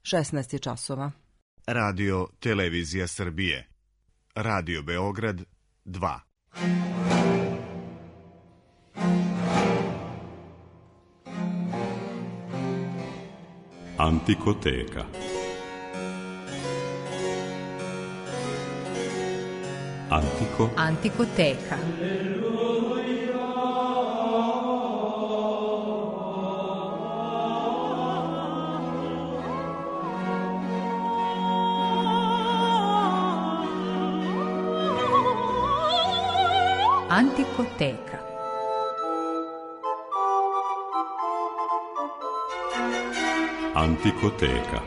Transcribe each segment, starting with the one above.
16 je časova. Radio Televizija Srbije. Radio Beograd 2. Antikoteka. Antikoteka. Antikoteka. Antikoteka.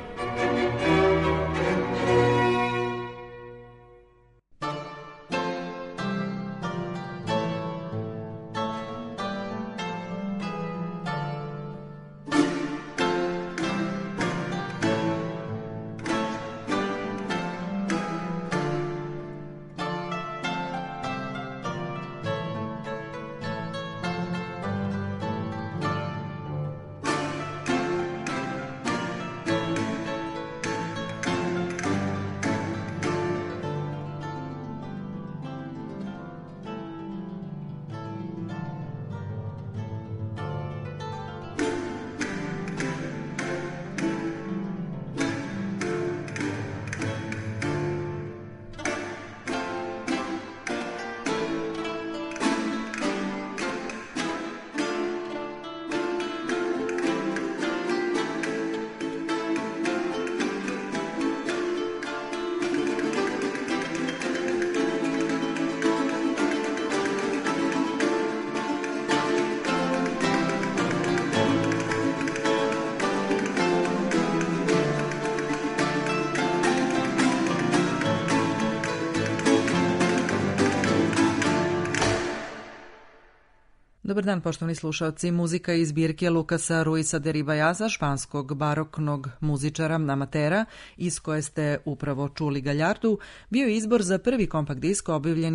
Dobar dan, poštovani slušalci. Muzika iz zbirke Lucasa Ruisa de Ribayasa, španskog baroknog muzičara, amatera, iz koje ste upravo čuli Gallardu, bio je izbor za prvi kompakt disk objavljen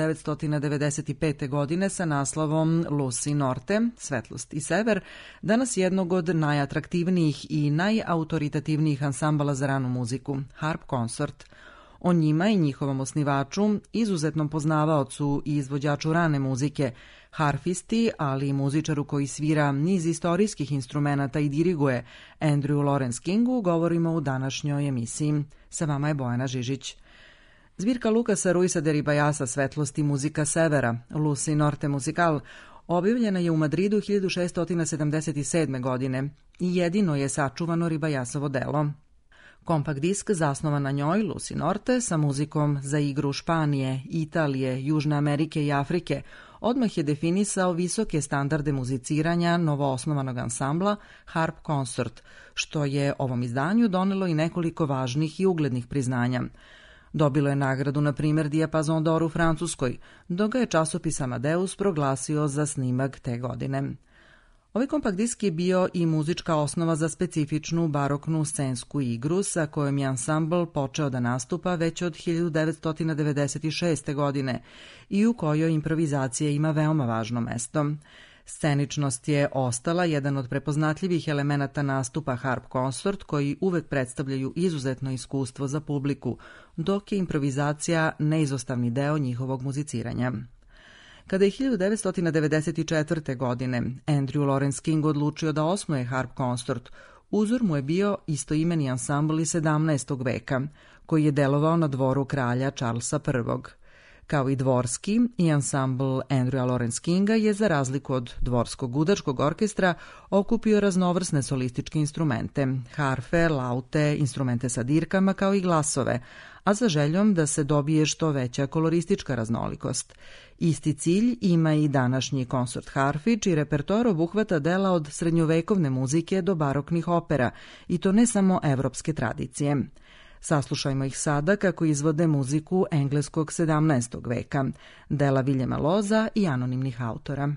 1995. godine sa naslovom Luz y Norte, Svetlost i Sever, danas jednog od najatraktivnijih i najautoritativnijih ansambala za ranu muziku, Harp Consort. O njima i njihovom osnivaču, izuzetnom poznavaocu i izvođaču rane muzike, harfisti, ali i muzičaru koji svira niz istorijskih instrumenata i diriguje, Andrew Lawrence Kingu, govorimo u današnjoj emisiji. Sa vama je Bojana Žižić. Zbirka Lucasa Ruisa de Ribayasa, Svetlost i muzika severa, Luz y Norte Musical, objavljena je u Madridu 1677. godine i jedino je sačuvano Ribayasovo delo. Kompakt disk zasnovan na njoj, Luz y Norte, sa muzikom za igru Španije, Italije, Južne Amerike i Afrike, odmah je definisao visoke standarde muziciranja novoosnovanog ansambla Harp Consort, što je ovom izdanju donelo i nekoliko važnih i uglednih priznanja. Dobilo je nagradu, na primjer, Diapason d'Or u Francuskoj, dok ga je časopis Amadeus proglasio za snimak te godine. Ovaj kompakt disk je bio i muzička osnova za specifičnu baroknu scensku igru sa kojom je ansambl počeo da nastupa već od 1996. godine i u kojoj improvizacija ima veoma važno mesto. Sceničnost je ostala jedan od prepoznatljivih elemenata nastupa Harp Consort, koji uvek predstavljaju izuzetno iskustvo za publiku, dok je improvizacija neizostavni deo njihovog muziciranja. Kada je 1994. godine Andrew Lawrence King odlučio da osnuje Harp Consort, uzor mu je bio istoimeni ansambl iz 17. veka, koji je delovao na dvoru kralja Charlesa I. Kao i dvorski, i ansambl Andrewa Lawrence Kinga je, za razliku od dvorskog gudačkog orkestra, okupio raznovrsne solističke instrumente, harfe, laute, instrumente sa dirkama kao i glasove, a za željom da se dobije što veća koloristička raznolikost. Isti cilj ima i današnji konsort harfi, čiji repertoar obuhvata dela od srednjovekovne muzike do baroknih opera, i to ne samo evropske tradicije. Saslušajmo ih sada kako izvode muziku engleskog 17. veka, dela Viljema Loza i anonimnih autora.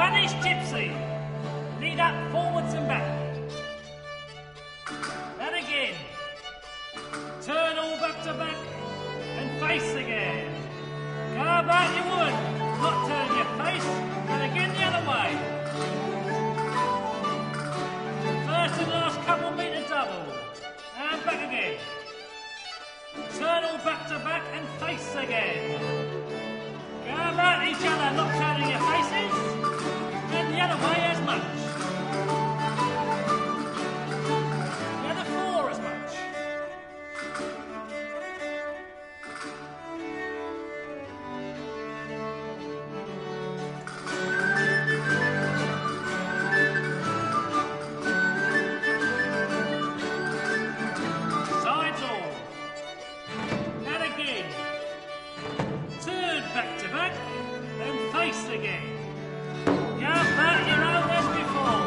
Spanish gypsy. Lead up, forwards and back. And again. Turn all back to back and face again. Go about your wood, not turn your face, and again the other way. First and last couple meet a double. And back again. Turn all back to back and face again. Go about each other, not turning your faces, and the other way as much. The other four as much. Again. Yeah, back your own as before.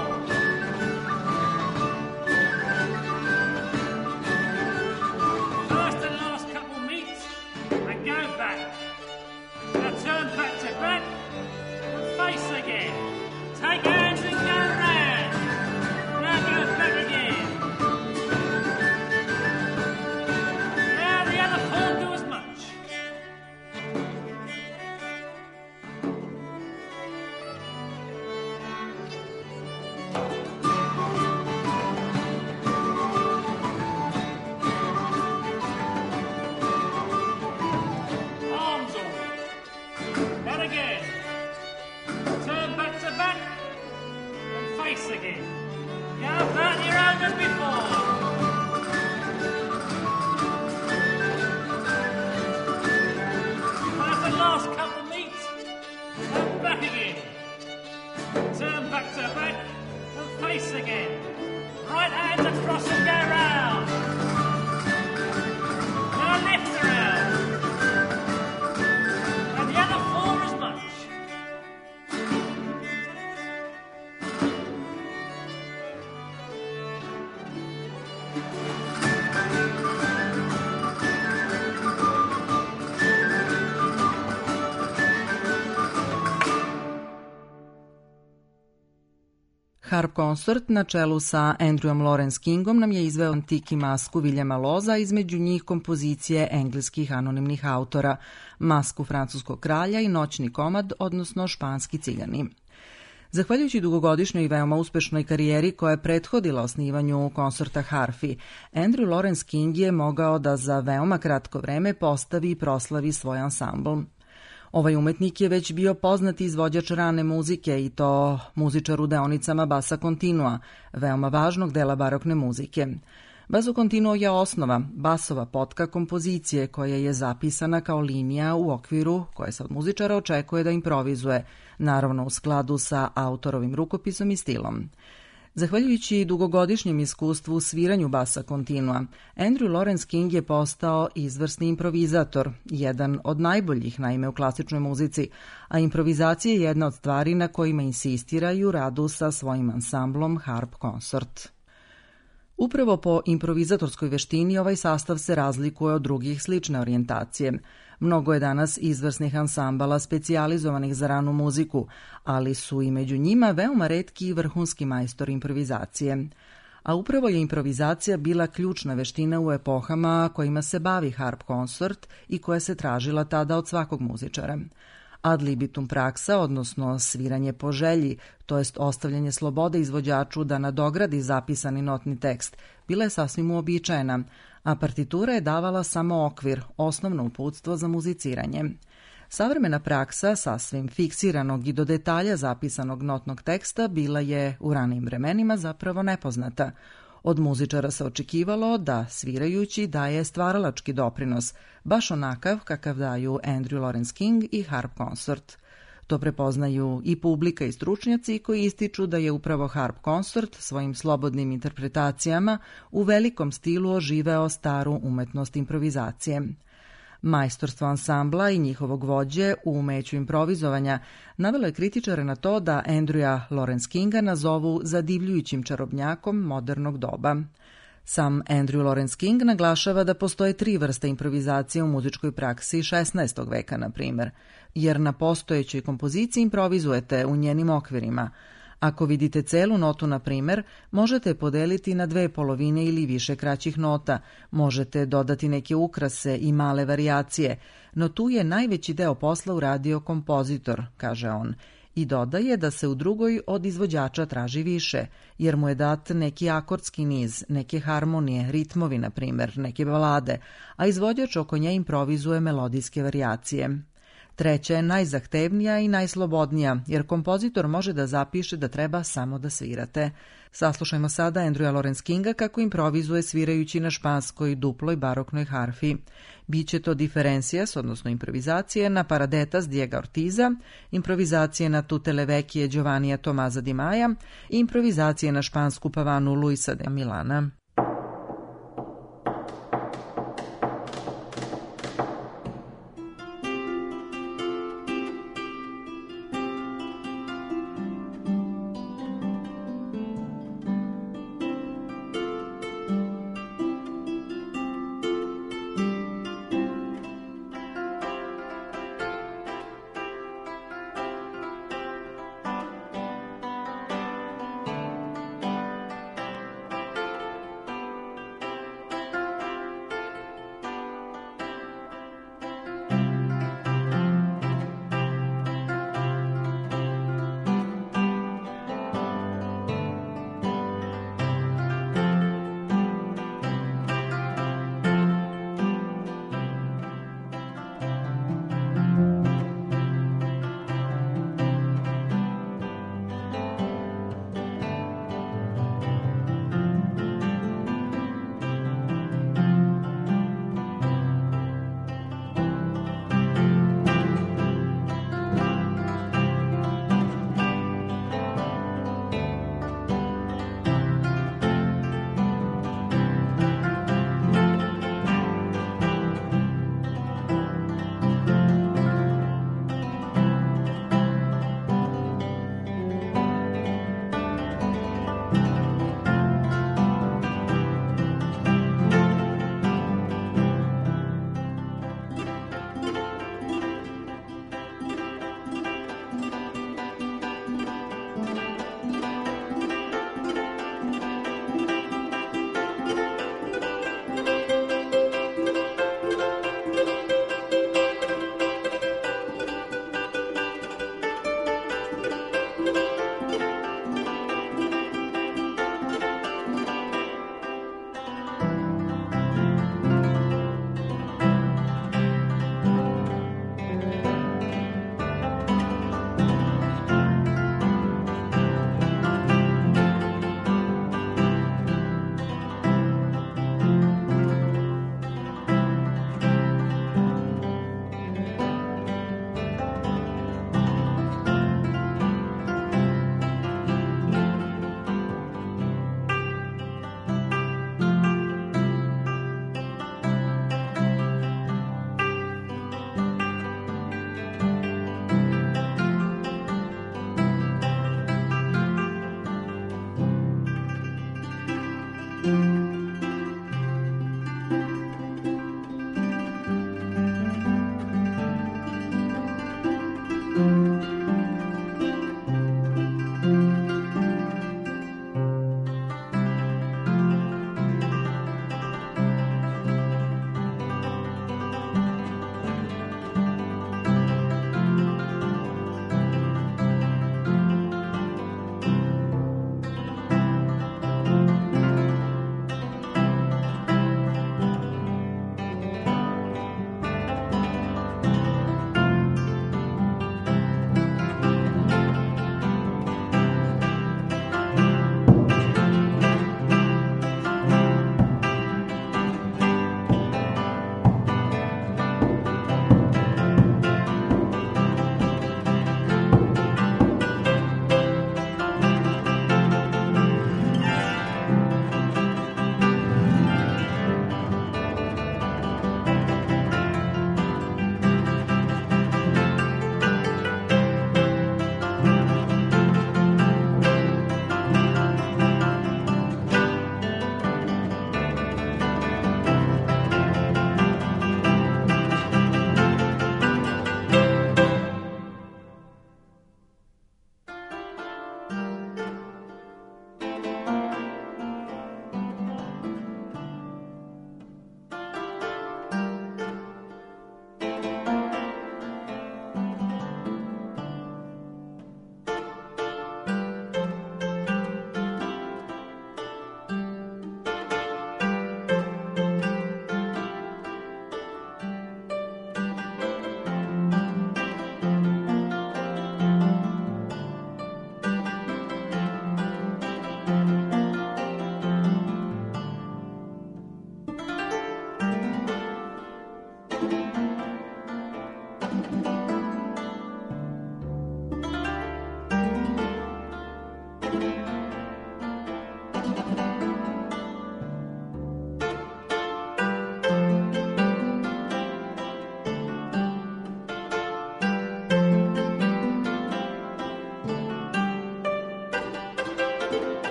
First and last couple meet and go back. Now turn back to back and face again. Take hands and go round. Now go back again. Now the other four do as much. Again. Yeah, back your own as before. First and last couple meet and back again. Turn back to back and face again. Right hands across and go round. Now left around. And the other four as much. Harp Concert na čelu sa Andrewom Lawrence Kingom nam je izveo Antiki masku Viljama Loza, između njih kompozicije engleskih anonimnih autora, Masku francuskog kralja i Noćni komad, odnosno Španski ciljani. Zahvaljujući dugogodišnjoj i veoma uspešnoj karijeri koja je prethodila osnivanju konsorta harfi, Andrew Lawrence King je mogao da za veoma kratko vreme postavi i proslavi svoj ansambl. Ovaj umetnik je već bio poznati izvođač rane muzike i to muzičar u deonicama basa kontinua, veoma važnog dela barokne muzike. Basso continuo je osnova, basova potka kompozicije koja je zapisana kao linija u okviru koje se od muzičara očekuje da improvizuje, naravno u skladu sa autorovim rukopisom i stilom. Zahvaljujući dugogodišnjem iskustvu u sviranju basa kontinua, Andrew Lawrence King je postao izvrsni improvizator, jedan od najboljih naime u klasičnoj muzici, a improvizacija je jedna od stvari na kojima insistiraju u radu sa svojim ansamblom Harp Concert. Upravo po improvizatorskoj veštini ovaj sastav se razlikuje od drugih slične orijentacije. Mnogo je danas izvrsnih ansambala specijalizovanih za ranu muziku, ali su i među njima veoma retki i vrhunski majstori improvizacije. A upravo je improvizacija bila ključna veština u epohama kojima se bavi Harp Concert i koja se tražila tada od svakog muzičara. Ad libitum praksa, odnosno sviranje po želji, to jest ostavljanje slobode izvođaču da nadogradi zapisani notni tekst, bila je sasvim uobičajena, a partitura je davala samo okvir, osnovno uputstvo za muziciranje. Savremena praksa, sasvim fiksiranog i do detalja zapisanog notnog teksta, bila je u ranijim vremenima zapravo nepoznata. Od muzičara se očekivalo da, svirajući, daje stvaralački doprinos, baš onakav kakav daju Andrew Lawrence King i Harp Concert. To prepoznaju i publika i stručnjaci koji ističu da je upravo Harp Concert svojim slobodnim interpretacijama u velikom stilu oživeo staru umetnost improvizacije. Majstorstvo ansambla i njihovog vođe u umeću improvizovanja navelo je kritičare na to da Andrewa Lawrence Kinga nazovu zadivljujućim čarobnjakom modernog doba. Sam Andrew Lawrence King naglašava da postoje 3 vrste improvizacije u muzičkoj praksi 16. veka, na primer, jer na postojećoj kompoziciji improvizujete u njenim okvirima. Ako vidite celu notu, na primer, možete podeliti na 2 polovine ili više kraćih nota, možete dodati neke ukrase i male varijacije, no tu je najveći deo posla uradio kompozitor, kaže on, i dodaje da se u drugoj od izvođača traži više, jer mu je dat neki akordski niz, neke harmonije, ritmovi, na primer, neke balade, a izvođač oko nje improvizuje melodijske varijacije. Treća je najzahtevnija i najslobodnija, jer kompozitor može da zapiše da treba samo da svirate. Saslušajmo sada Andrewa Lawrence Kinga kako improvizuje svirajući na španskoj duploj baroknoj harfi. Biće to diferencias, odnosno improvizacije na Paradetas Diego Ortiza, improvizacije na Tutte le vecchie Giovannija Tomaza Di Maja i improvizacije na špansku pavanu Luisa de Milana.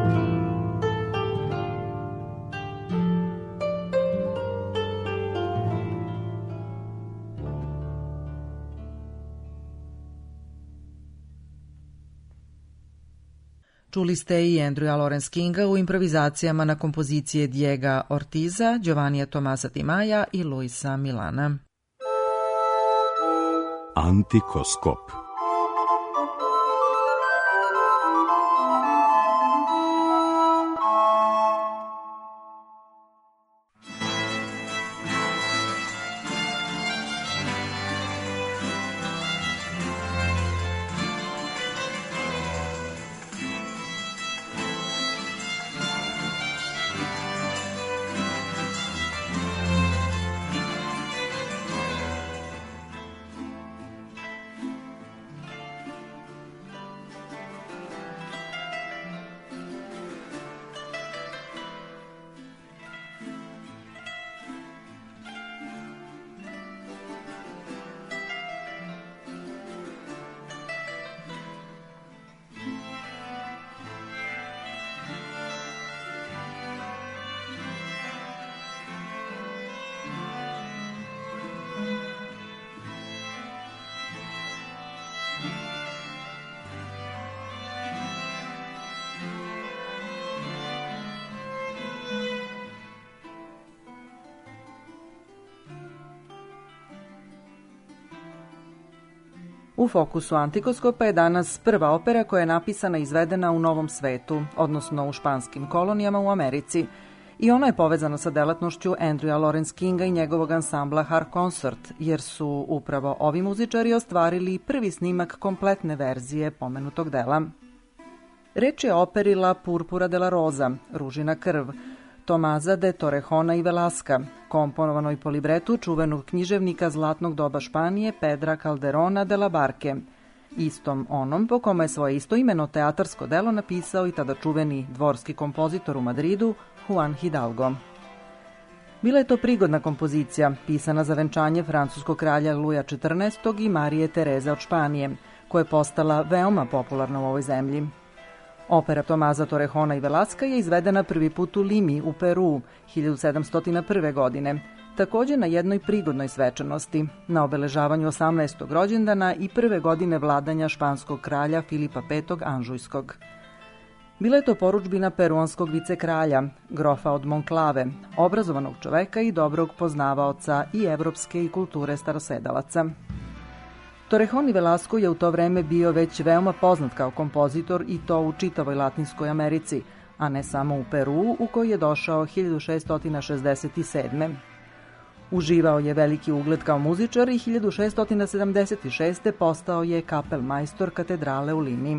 Čuli ste i Andrewa Lawrence Kinga u improvizacijama na kompozicije Diega Ortiza, Giovannija Tomasa Di Maja i Luisa Milana. Antikoskop. U fokusu Antikoskopa je danas prva opera koja je napisana i izvedena u Novom svetu, odnosno u španskim kolonijama u Americi. I ono je povezano sa delatnošću Andrewa Lawrence Kinga i njegovog ansambla Harconcert, jer su upravo ovi muzičari ostvarili prvi snimak kompletne verzije pomenutog dela. Reč je o operi La Purpura de la Rosa, Ružina krv, Tomasa de Torrejona i Velasca, komponovanoj po libretu čuvenog književnika zlatnog doba Španije Pedra Calderona de la Barque, istom onom po kome je svoje istoimeno teatarsko delo napisao i tada čuveni dvorski kompozitor u Madridu Juan Hidalgo. Bila je to prigodna kompozicija, pisana za venčanje francuskog kralja Luja XIV i Marije Tereze od Španije, koja je postala veoma popularna u ovoj zemlji. Opera Tomasa Torrejona i Velasca je izvedena prvi put u Limi u Peru 1701. godine, također na jednoj prigodnoj svečanosti, na obeležavanju 18. rođendana i prve godine vladanja španskog kralja Filipa V. Anžujskog. Bila je to porudžbina peruanskog vicekralja, grofa od Monklave, obrazovanog čoveka i dobrog poznavaoca i evropske i kulture starosedalaca. Torrejon i Velasco je u to vreme bio već veoma poznat kao kompozitor i to u čitavoj Latinskoj Americi, a ne samo u Peru, u koji je došao 1667. Uživao je veliki ugled kao muzičar i 1676. postao je kapelmajstor katedrale u Limi.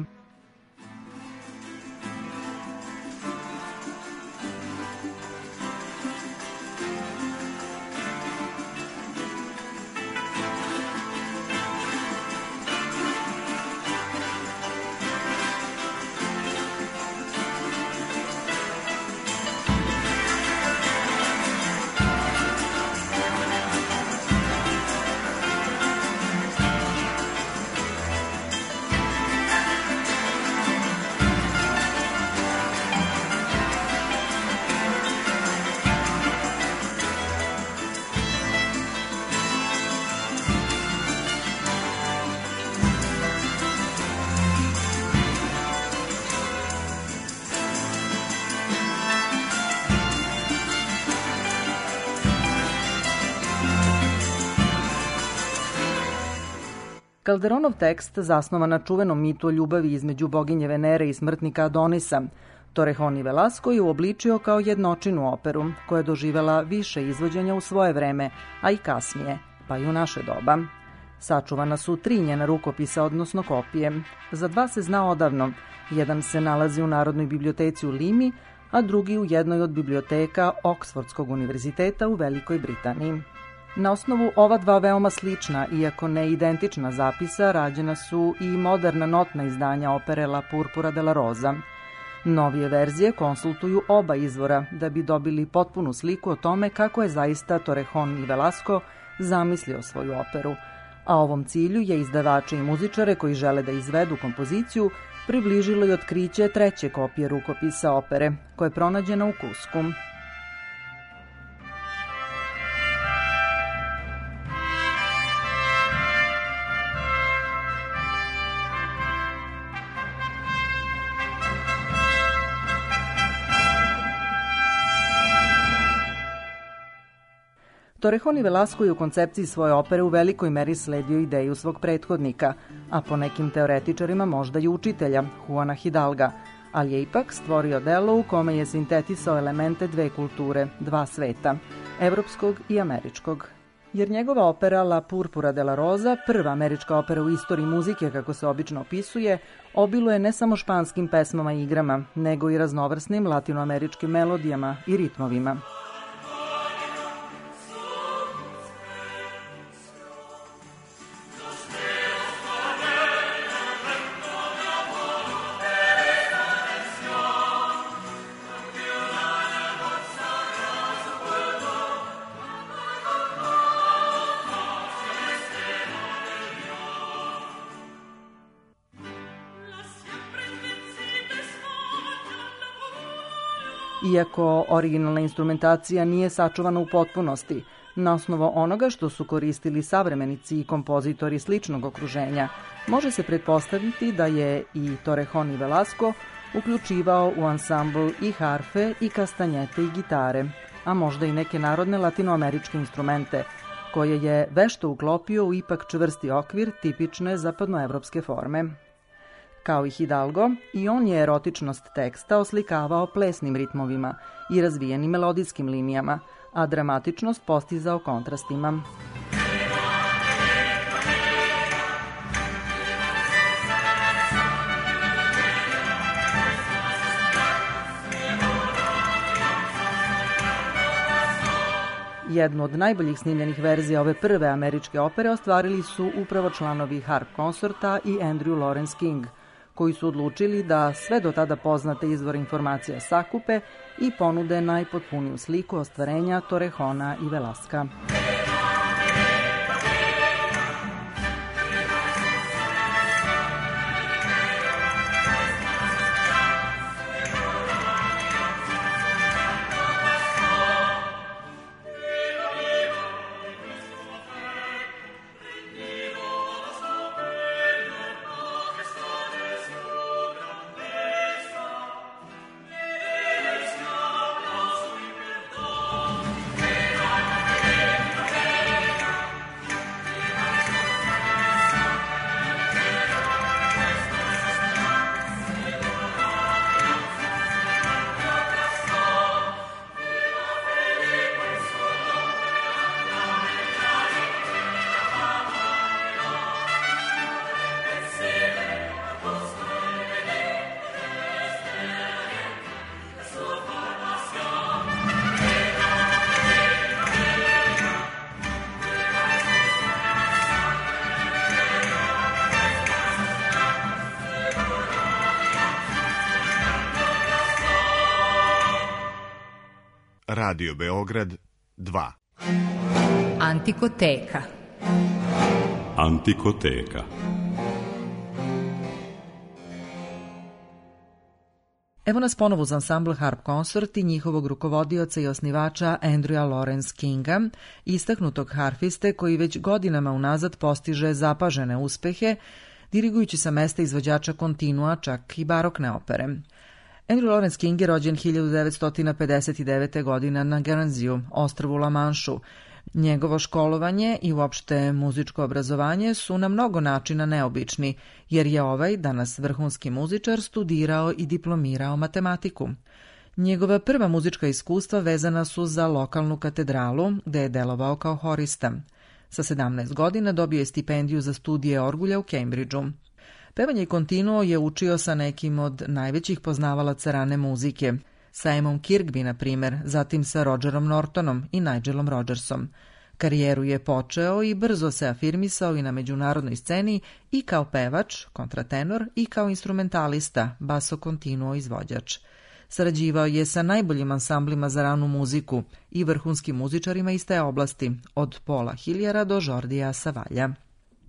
Calderonov tekst zasnovan na čuvenom mitu o ljubavi između boginje Venere i smrtnika Adonisa, Torrejon i Velasco je uobličio kao jednočinu operu, koja je doživela više izvođenja u svoje vreme, a i kasnije, pa i u naše doba. Sačuvana su 3 njena rukopisa, odnosno kopije. Za 2 se zna odavno. Jedan se nalazi u Narodnoj biblioteci u Limi, a drugi u jednoj od biblioteka Oksfordskog univerziteta u Velikoj Britaniji. Na osnovu ova 2 veoma slična, iako ne identična zapisa, rađena su i moderna notna izdanja opere La Purpura de la Rosa. Novije verzije konsultuju oba izvora da bi dobili potpunu sliku o tome kako je zaista Torrejon i Velasco zamislio svoju operu, a ovom cilju je izdavače i muzičare koji žele da izvedu kompoziciju približilo je otkriće treće kopije rukopisa opere, koja je pronađena u Kusku. Torrejon y Velasco je u koncepciji svoje opere u velikoj meri sledio ideju svog prethodnika, a po nekim teoretičarima možda i učitelja, Juana Hidalga, ali je ipak stvorio delo u kome je sintetisao elemente dve kulture, dva sveta, evropskog i američkog. Jer njegova opera La Púrpura de la Rosa, prva američka opera u istoriji muzike kako se obično opisuje, obiluje ne samo španskim pesmama i igrama, nego i raznovrsnim latinoameričkim melodijama i ritmovima. Iako originalna instrumentacija nije sačuvana u potpunosti, na osnovu onoga što su koristili savremenici i kompozitori sličnog okruženja, može se pretpostaviti da je i Torrejon y Velasco uključivao u ansambl i harfe i kastanjete i gitare, a možda i neke narodne latinoameričke instrumente, koje je vešto uklopio u ipak čvrsti okvir tipične zapadnoevropske forme. Kao i Hidalgo, i on je erotičnost teksta oslikavao plesnim ritmovima i razvijenim melodijskim linijama, a dramatičnost postizao kontrastima. Jednu od najboljih snimljenih verzija ove prve američke opere ostvarili su upravo članovi Harp Consorta i Andrew Lawrence King, koji su odlučili da sve do tada poznate izvore informacija sakupe i ponude najpotpuniju sliku ostvarenja Torrejona i Velasca. Radio Beograd 2. Antikoteka. Antikoteka. Evo nas ponovo uz ansambl Harp Consort i njihovog rukovodioca i osnivača Andrewa Lawrence Kinga, istaknutog harfiste koji već godinama unazad postiže zapažene uspehe, dirigujući sa mesta izvođača kontinua, čak i barokne opere. Andrew Lawrence King je rođen 1959. godine na Guernsey, ostrvu La Manšu. Njegovo školovanje i uopšte muzičko obrazovanje su na mnogo načina neobični, jer je ovaj, danas vrhunski muzičar, studirao i diplomirao matematiku. Njegova prva muzička iskustva vezana su za lokalnu katedralu, gde je delovao kao horista. Sa 17 godina dobio je stipendiju za studije orgulja u Cambridgeu. Pevanje i kontinuo je učio sa nekim od najvećih poznavalaca rane muzike, sa Emom Kirkby, na primer, zatim sa Rogerom Nortonom i Nigelom Rodgersom. Karijeru je počeo i brzo se afirmisao i na međunarodnoj sceni i kao pevač, kontratenor, i kao instrumentalista, basso continuo izvođač. Sarađivao je sa najboljim ansamblima za ranu muziku i vrhunskim muzičarima iz te oblasti, od Paula Hilliera do Jordija Savalja.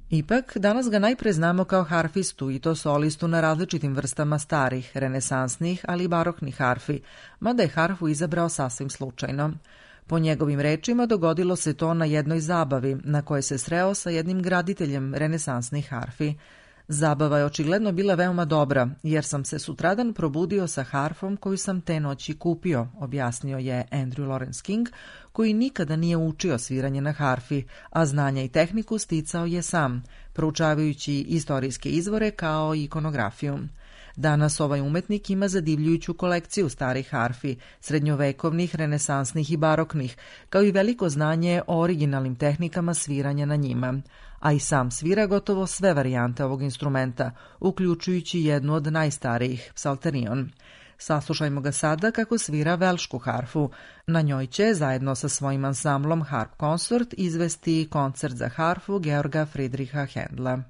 Ipak, danas ga najpre znamo kao harfistu i to solistu na različitim vrstama starih, renesansnih, ali i baroknih harfi, mada je harfu izabrao sasvim slučajno. Po njegovim rečima dogodilo se to na jednoj zabavi na kojoj se sreo sa jednim graditeljem renesansnih harfi. Zabava je očigledno bila veoma dobra, jer sam se sutradan probudio sa harfom koju sam te noći kupio, objasnio je Andrew Lawrence King, koji nikada nije učio sviranje na harfi, a znanja i tehniku sticao je sam, proučavajući istorijske izvore kao i ikonografiju. Danas ovaj umetnik ima zadivljujuću kolekciju starih harfi, srednjovekovnih, renesansnih i baroknih, kao i veliko znanje o originalnim tehnikama sviranja na njima, a i sam svira gotovo sve varijante ovog instrumenta, uključujući jednu od najstarijih, psalterion. Saslušajmo ga sada kako svira velšku harfu. Na njoj će, zajedno sa svojim ansamblom Harp Consort, izvesti koncert za harfu Georga Friedricha Händla.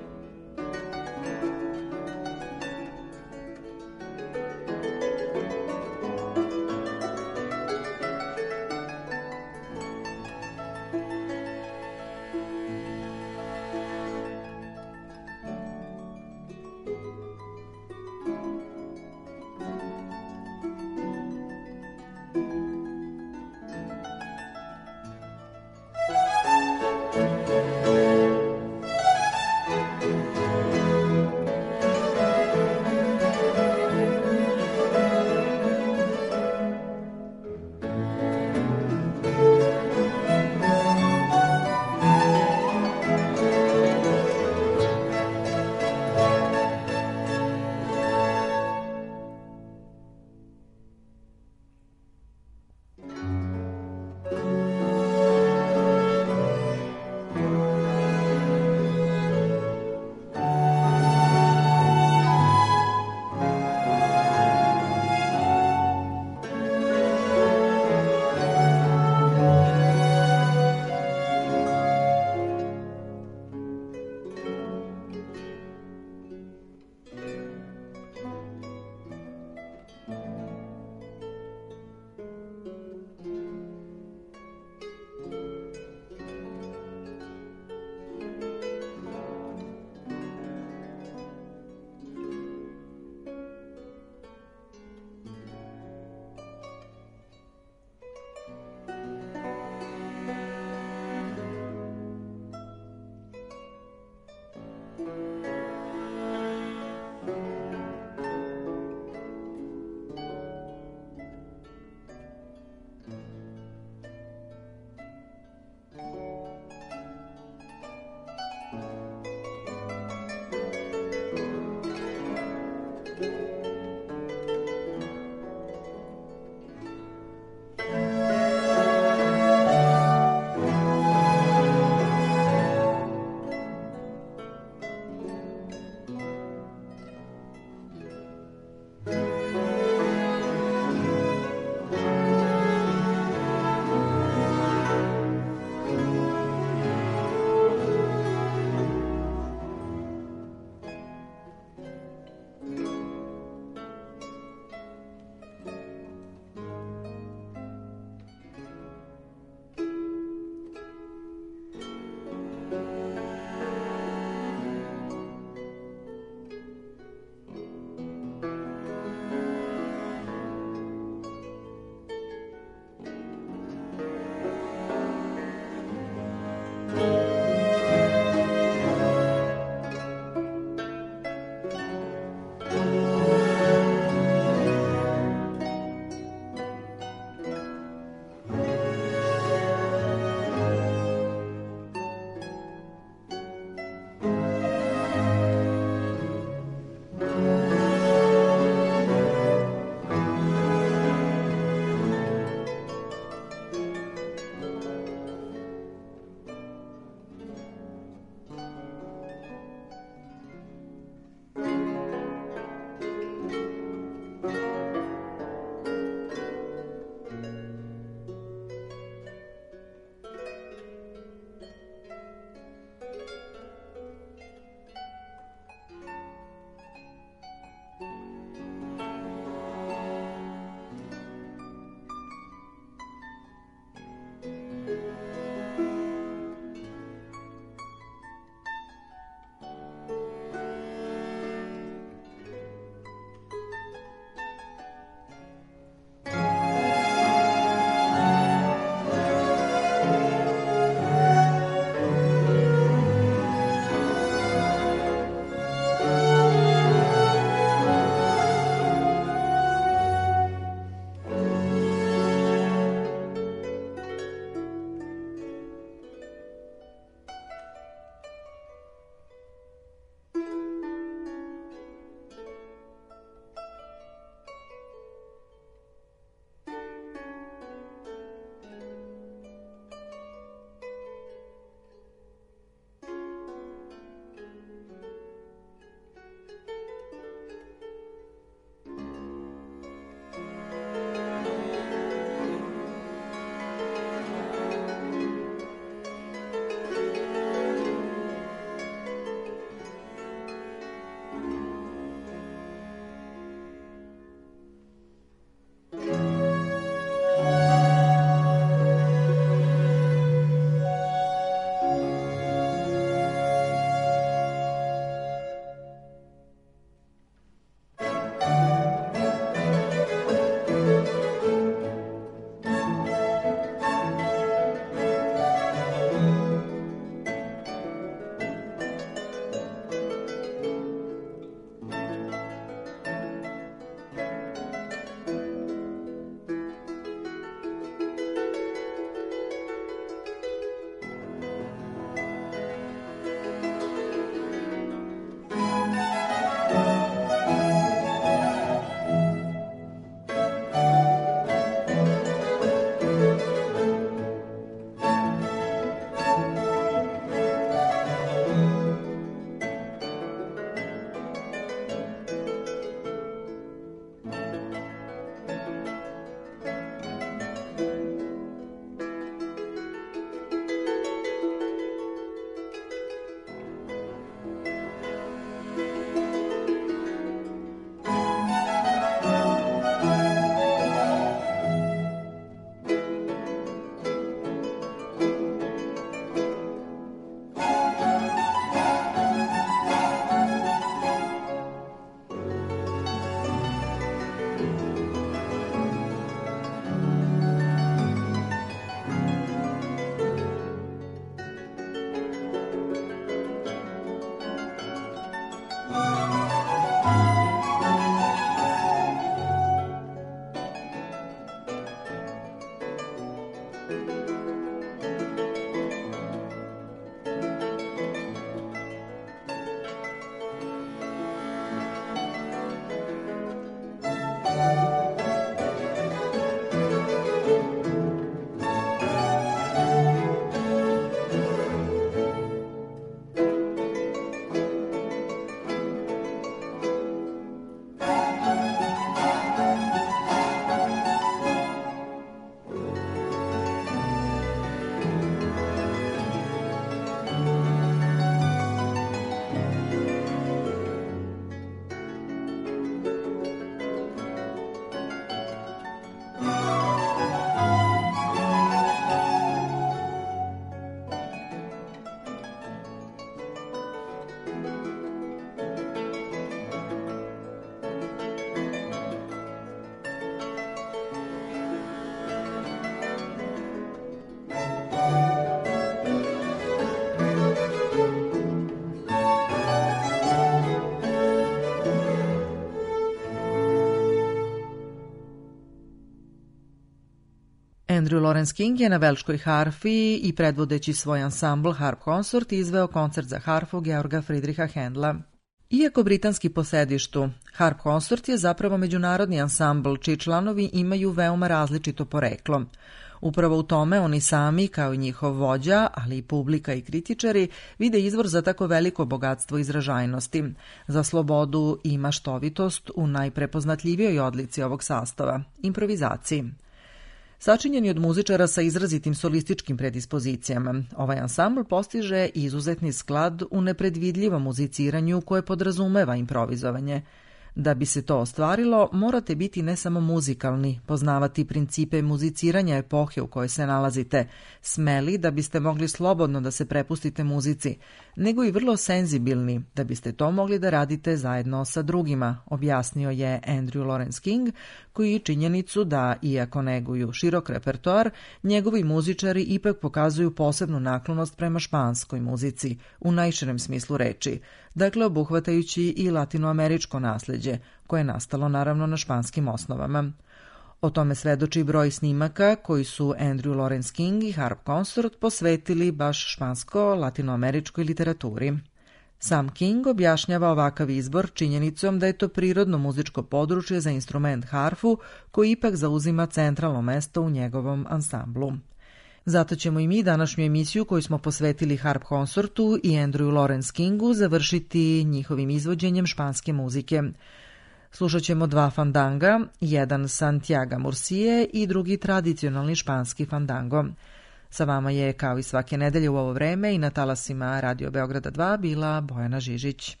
Andrew Lawrence King je na velškoj harfi i predvodeći svoj ansambl Harp Consort izveo koncert za harfu Georga Friedricha Händla. Iako britanski po sedištu, Harp Consort je zapravo međunarodni ansambl čiji članovi imaju veoma različito poreklo. Upravo u tome oni sami, kao i njihov vođa, ali i publika i kritičari, vide izvor za tako veliko bogatstvo izražajnosti, za slobodu i maštovitost u najprepoznatljivijoj odlici ovog sastava – improvizaciji. Sačinjen je od muzičara sa izrazitim solističkim predispozicijama. Ovaj ansambl postiže izuzetni sklad u nepredvidljivom muziciranju koje podrazumeva improvizovanje. Da bi se to ostvarilo, morate biti ne samo muzikalni, poznavati principe muziciranja epohe u kojoj se nalazite, smeli da biste mogli slobodno da se prepustite muzici, nego i vrlo senzibilni da biste to mogli da radite zajedno sa drugima, objasnio je Andrew Lawrence King, koji činjenicu da, iako neguju širok repertoar, njegovi muzičari ipak pokazuju posebnu naklonost prema španskoj muzici, u najširem smislu reči, dakle obuhvatajući i latinoameričko nasleđe, koje je nastalo naravno na španskim osnovama. O tome svedoči broj snimaka koji su Andrew Lawrence King i Harp Consort posvetili baš špansko-latinoameričkoj literaturi. Sam King objašnjava ovakav izbor činjenicom da je to prirodno muzičko područje za instrument harfu koji ipak zauzima centralno mesto u njegovom ansamblu. Zato ćemo i mi današnju emisiju koju smo posvetili Harp Consortu i Andrew Lawrence Kingu završiti njihovim izvođenjem španske muzike. Slušat ćemo dva fandanga, jedan Santiago Murcie i drugi tradicionalni španski fandango. Sa vama je, kao i svake nedelje u ovo vreme i na talasima Radio Beograda 2, bila Bojana Žižić.